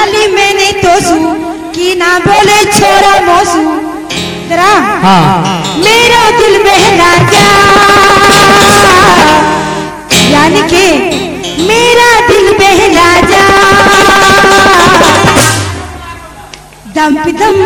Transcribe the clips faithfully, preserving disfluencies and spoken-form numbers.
खाली मैंने तोसू कि ना बोले छोरा मोसू तेरा हाँ। मेरा दिल बहला जा यानी कि मेरा दिल बहला जा दम पे दम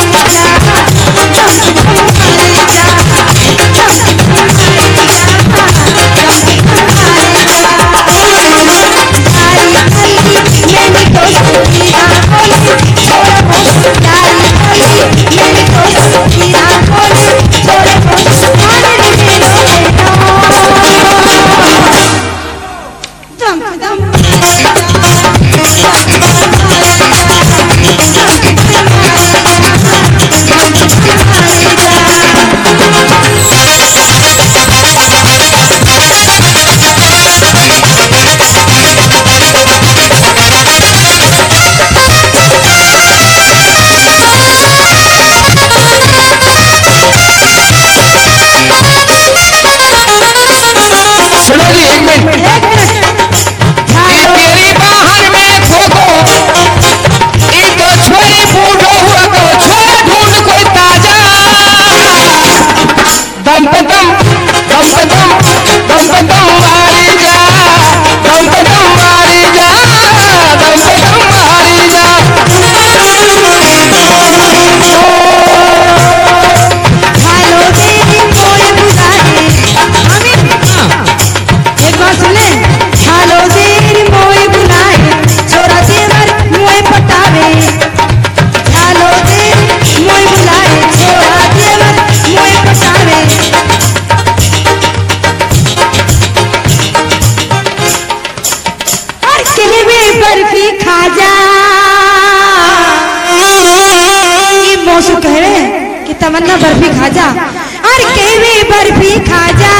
तमन्ना बर्फी खा जा और केवी बर्फी खा जा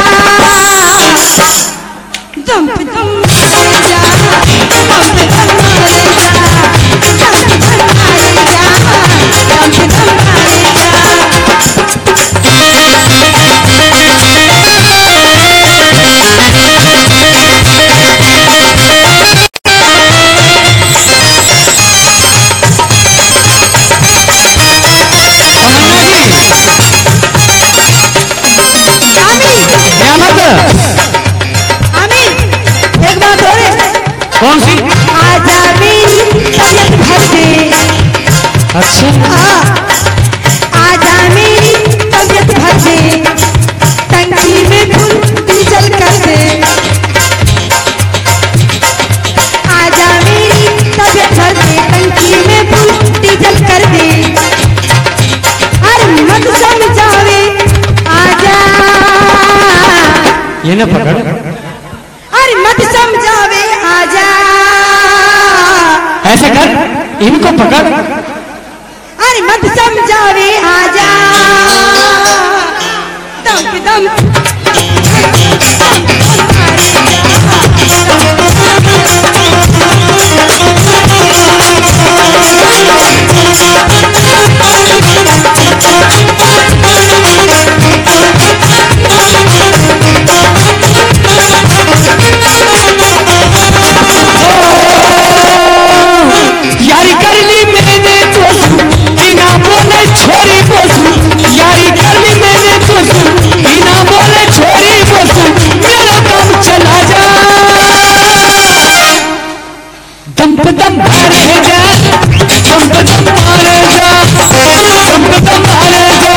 दम पे दम मारे जा दम पे दम मारे जा दम पे दम मारे जा दम पे दम मारे कौन सी आजा मेरी तबीयत भर दे अच्छा हाँ आजा मेरी तबीयत भर दे टंकी में फुल डीजल कर दे आजा मेरी तबीयत भर दे टंकी में फुल डीजल कर दे अरे मत समझावे आजा ये ना पकड़ अरे मत समझावे आजा ऐसे कर इनको पकड़ अरे मत समझावे आजा दम पे दम यारी कर ली मैंने तो बिना बोले छोरी बोसू यारी कर ली मैंने तो बिना बोले छोरी बोसू मेरा काम चला जा दम पे दम मारे जा दम पे दम मारे जा दम पे दम मारे जा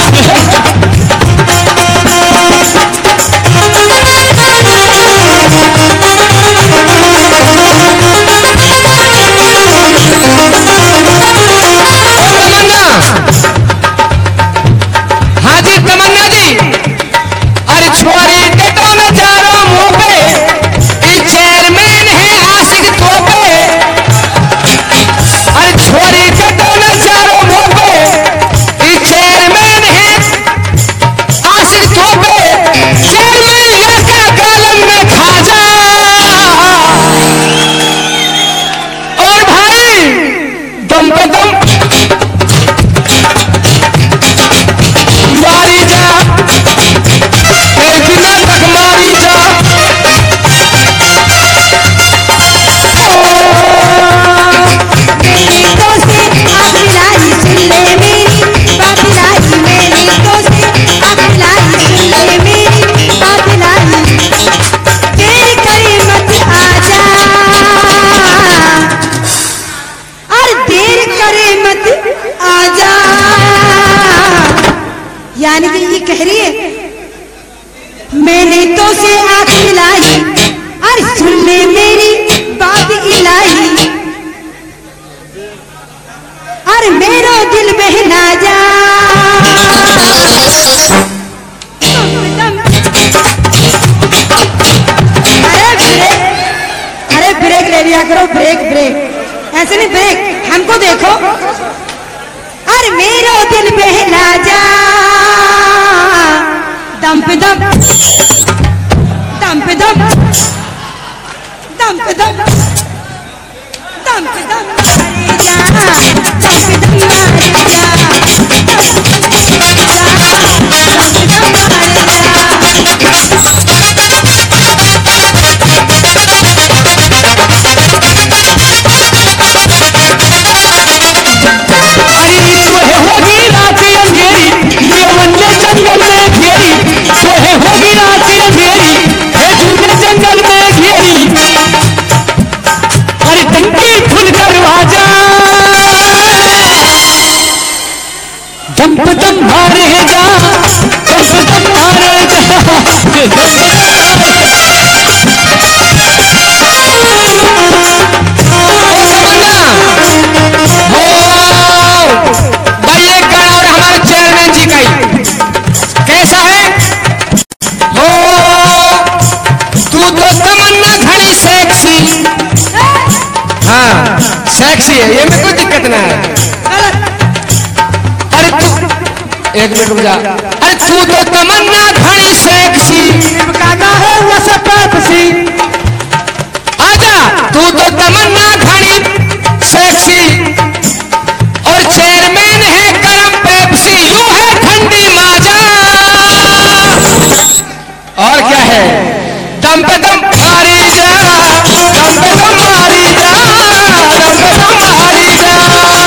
हाजी तमन्ना जी अरे छोरी टेटो में जा रहा मुंह पे ये चेयरमैन है आशिक तो पे अरे छोरी टेटो में जा यानी कि ये कह रही है मैंने तो से आँख मिलाई और सुन ले मेरी बात इलाही और मेरा दिल बहला जा। अरे ब्रेक ले लिया करो, ब्रेक ब्रेक ऐसे नहीं, ब्रेक हमको देखो। अरे मेरा दिल बहला जा दम पे दम दम पे दम दम पे दम दम पे दम मारे जा दम पे दम मारे जा दम पे दम मारे जा दम पे दम मारे जा भाई एक गाना और हमारे चेयरमैन जी का ही कैसा है हो तू तो तमन्ना घड़ी सेक्सी। हाँ सेक्सी है, ये में कोई दिक्कत ना है। एक मिनट रुक जा। अरे तू तो तमन्ना घड़ी सेक्सी काका है वो सब पेप्सी। आजा तू तो तमन्ना घड़ी सेक्सी और चेयरमैन है गरम पेप्सी, यू है ठंडी माजा। और क्या है दम पे दम मारी जा दम पे दम मारी जा दम पे दम मारी जा।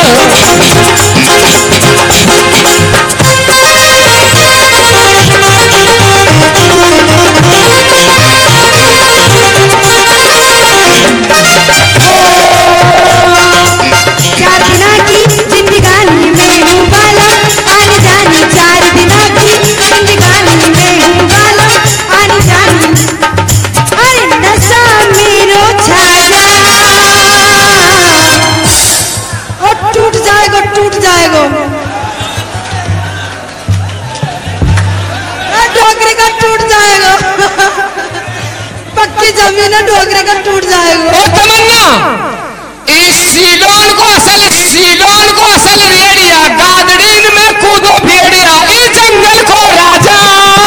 जमीन डोगरे का टूट जाएगा। ओ तमन्ना इस सीलोन को असल सीलोन को असल रेडिया गादड़ीन में कूदो भेड़िया इस जंगल को राजा।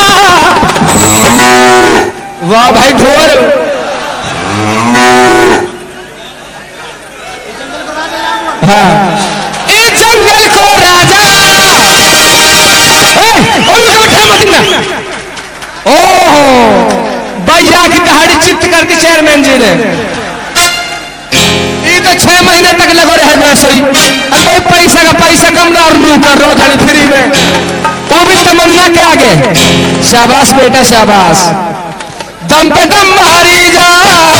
वाह भाई ढोल। हाँ इस जंगल को राजा। ओह भैया की कहानी चित्त करके चेयरमैन जी ने ये तो छह महीने तक लगो रहे वैसे ही पैसा का पैसा कम ना और लू कर रहा था फ्री में, वो भी तमन्ना के आगे। शाबाश बेटा शाबाश दम पे दम मारी जा।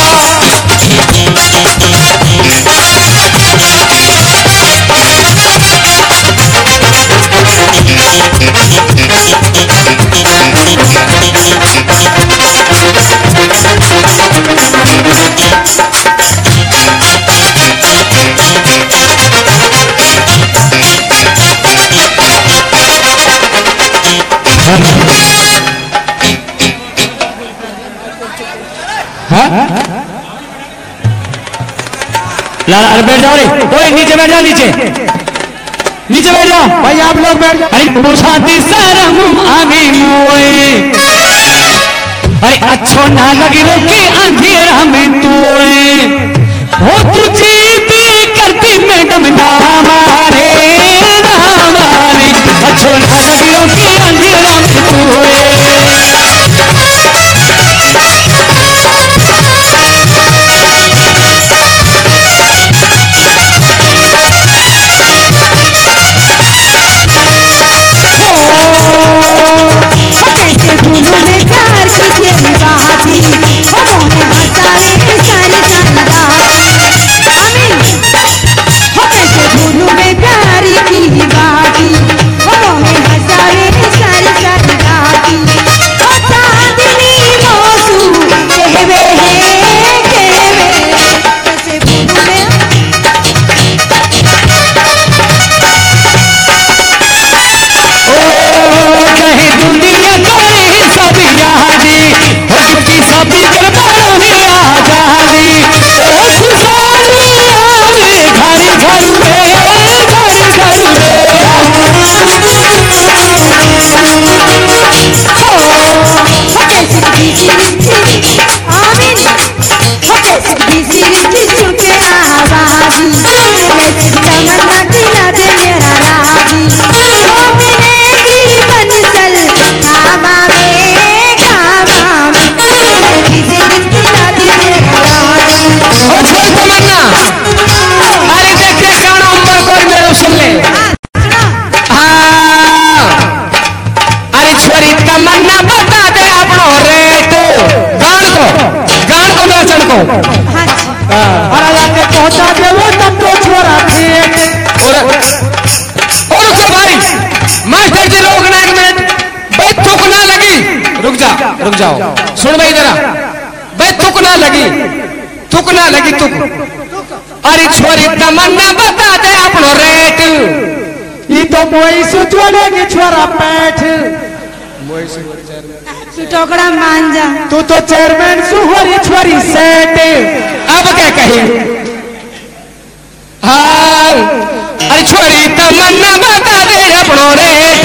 लाला बैठ जाओ रे, कोई नीचे बैठ जाओ, नीचे नीचे बैठ जाओ भाई आप लोग बैठ जाओ। अरे छाती शर्म आगे मोए अरे अच्छो ना लगी रोके अंधेरा में तोए हो तुझे भी करती मैडम ना मारे ना मारे अच्छो ना लगी रोके अंधेरा में तोए। कैसे रुक जाओ, सुन भाई जरा, भाई तुक ना लगी, तुक ना लगी तुक। अरे छोरी तमन्ना बता दे अपनो रेट। ये तो मोई सुचवाने की छोरा पैठ। तू टोकरा मान जा। तू तो चेयरमैन सुहरी छोरी सेठ। अब क्या कही? हाँ, अरे छोरी तमन्ना बता दे अपनो रेट।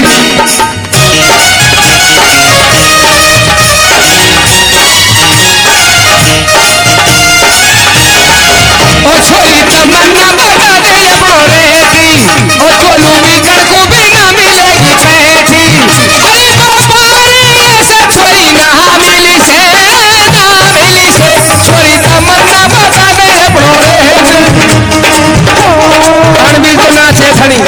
ओ छोरी तमन्ना बता दे अपनो रेट। ओ चोलू बिगड़ को भी ना मिलेगी बैठी। अरे बाबा रे ऐसा छोरी ना मिली से, ना मिली से। छोरी तमन्ना बता दे अपनो रेट। रणबीर को नाचे खड़ी।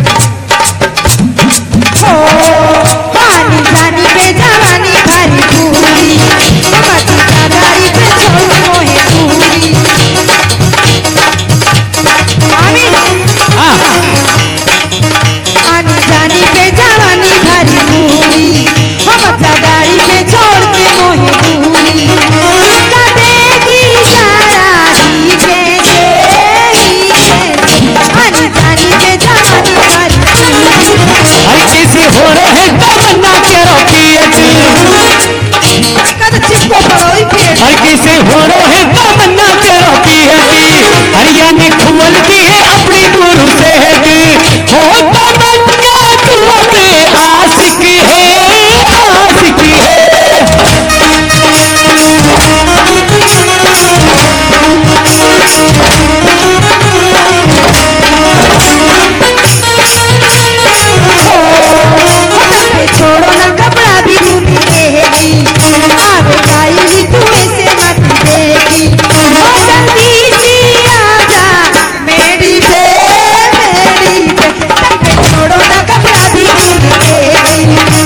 पानी जानी पे जवानी भरी पूरी, मती का गाड़ी पे छोड़ मोहे पूरी। आमीन। पानी जानी पे जवानी भरी पूरी, मती गाड़ी पे छोड़ के मोहे पूरी। कदेगी सारा ही जैसे ही जैसे, पानी जानी पे जवानी भरी पूरी। हर किसी हो रहे तमन्ना के रोकी अच्छी। कद चिपको पड़ोई पे हर किसी हो रहे तमन्ना के रोकी अच्छी। हरियाणी खुमल की है अपनी गुरु से है। हो तमन्ना तू अपने आशिक है, आशिक है। छोड़ो ना कपड़ा भी तू देगी, आवे गाई तू ऐसे मत देगी। ओ जल्दी सी आजा मेरी पे, मेरी पे। छोड़ो ना कपड़ा भी तू देगी।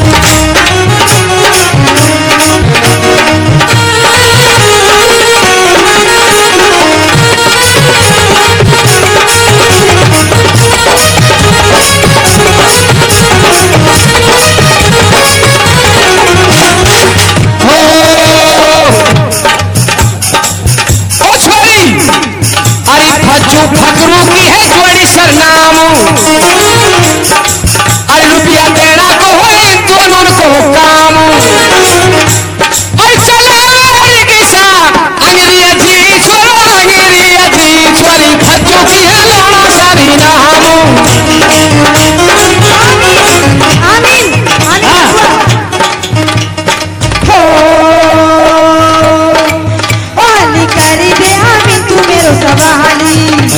फज्जू फकरू की है जोड़ी सरनाम। अरे रुपया देना को है दोनों को काम। और चलो की सा अंग्रेजी जी छोड़ो, अंग्रेजी जी छोरी फज्जू की है लोना सारी नाम। आमीन आमीन। हो वाली करी दे आमीन तू मेरो सवाली।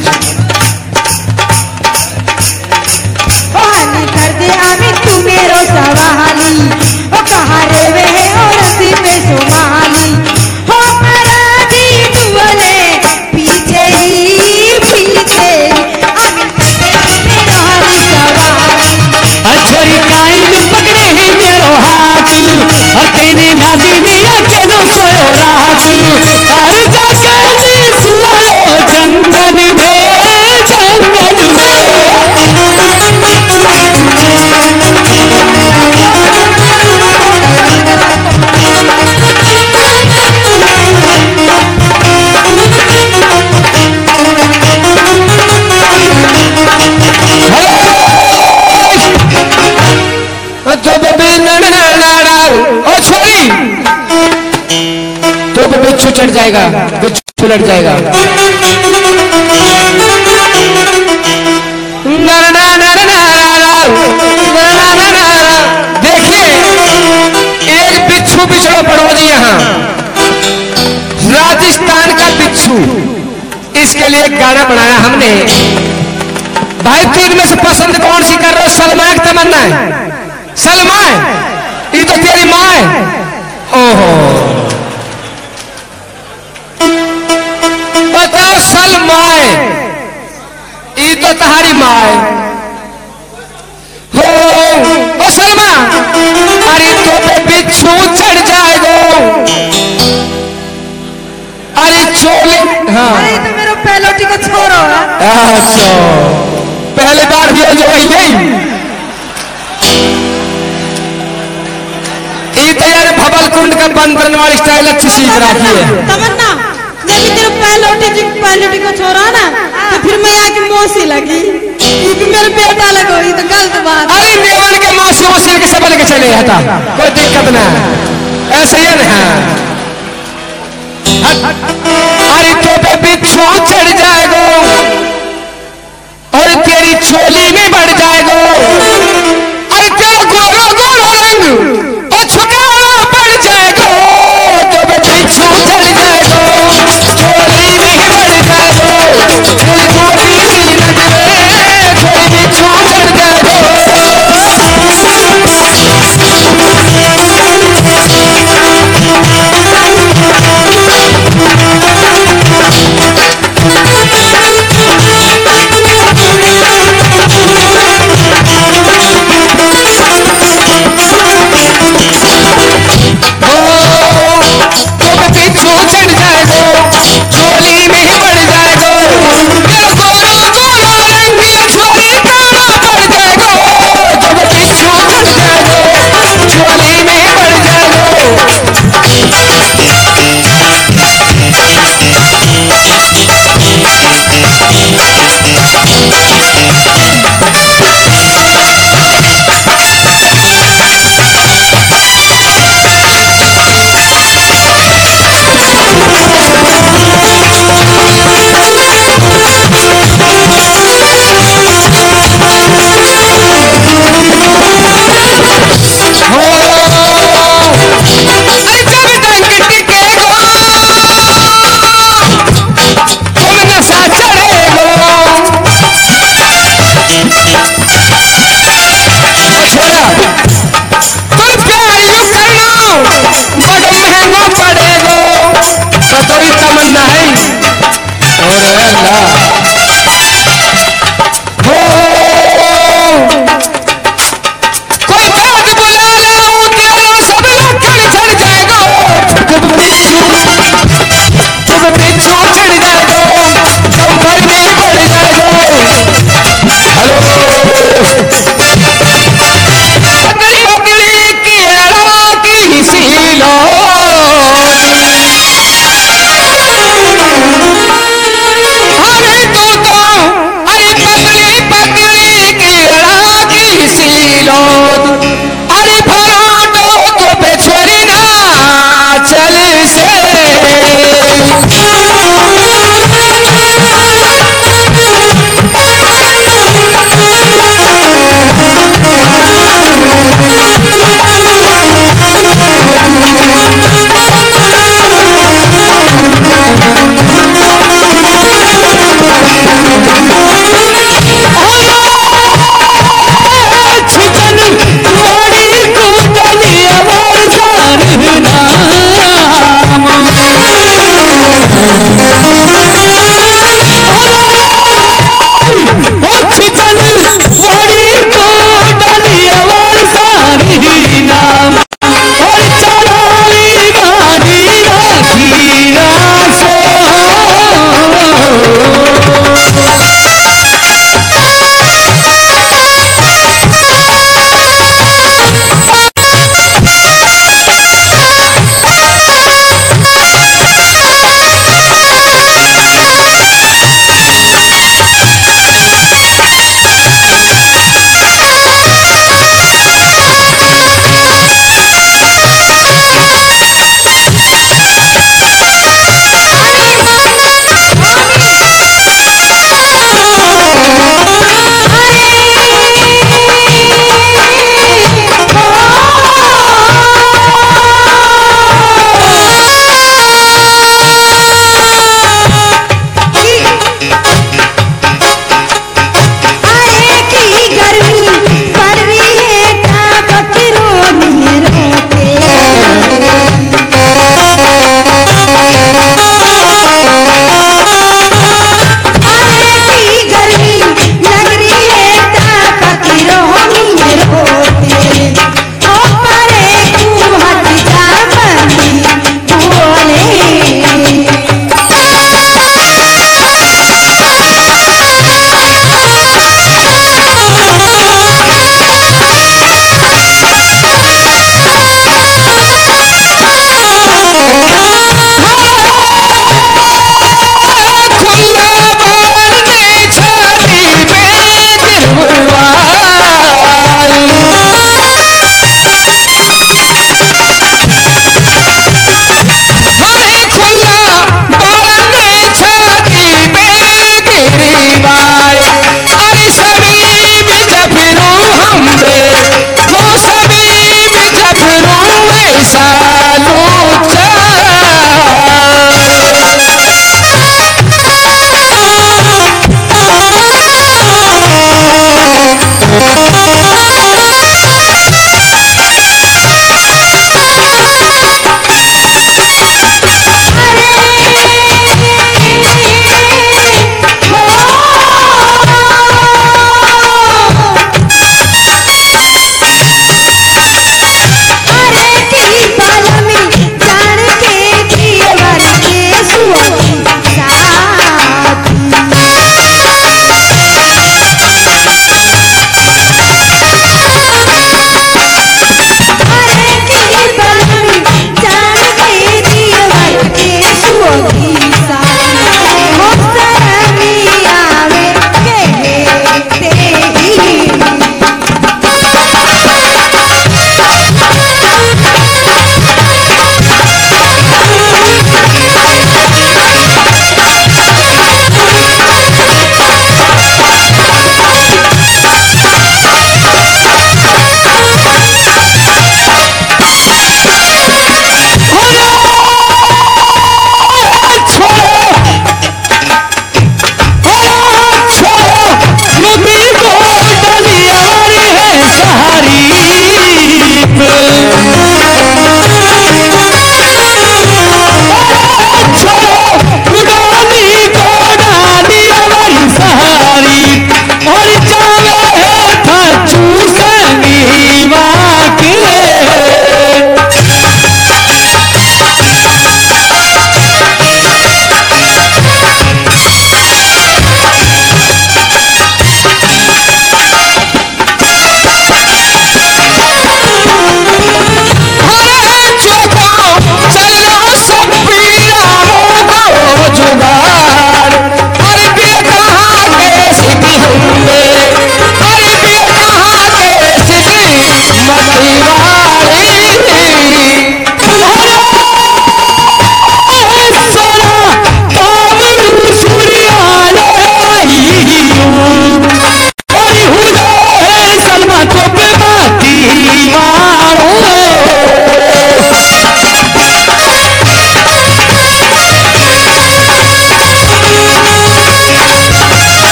वाली कर दे आमीन तू मेरो सवाली। ओ कहाँ रे वे औरत पे सुमाली। हो मेरा दी दुआले पीछे ही पीछे आमीन कर दे मेरो हाली सवाली। छोरी काइन पकड़े ही मेरो हाथ। और तेरी नादी दिया के नो सोयो रात। हर जगह सुनो जंगल में, जंगल में। ओ छोरी तो बिच्छू चढ़ जाएगा, बिच्छू लड़ जाएगा। देखिए एक बिच्छू बिछड़ो पड़ो जी यहाँ, राजस्थान का बिच्छू। इसके लिए एक गाना बनाया हमने। भाई तू इनमें से पसंद कौन सी कर रहे हो? सलमा की तमन्ना है? सलमा ये तो तेरी माँ है। ओहो बताओ सलमा ये तो तुम्हारी माँ है। हो ओ सलमा, अरे तो पे बिच्छू चढ़ जाएगा। अरे चोले हाँ। अरे तो मेरा पहलोटी को छोड़ो। अच्छा पहले बार भी जो यही ये तो यार भवल कुंड का बंद करने वाली स्टाइल अच्छी सीख रखी है। तमन्ना जब भी तेरे पहलोटी जी पहलोटी को छोड़ा ना तो फिर मैं आके मौसी लगी क्योंकि मेरे बेटा लगोगी तो गलत बात। अरे मेवन के मौसी मौसी के सब लेके चले जाता, कोई दिक्कत ना, ऐसे ही ना। अरे तो पे बिच्छू चढ़ जाएगा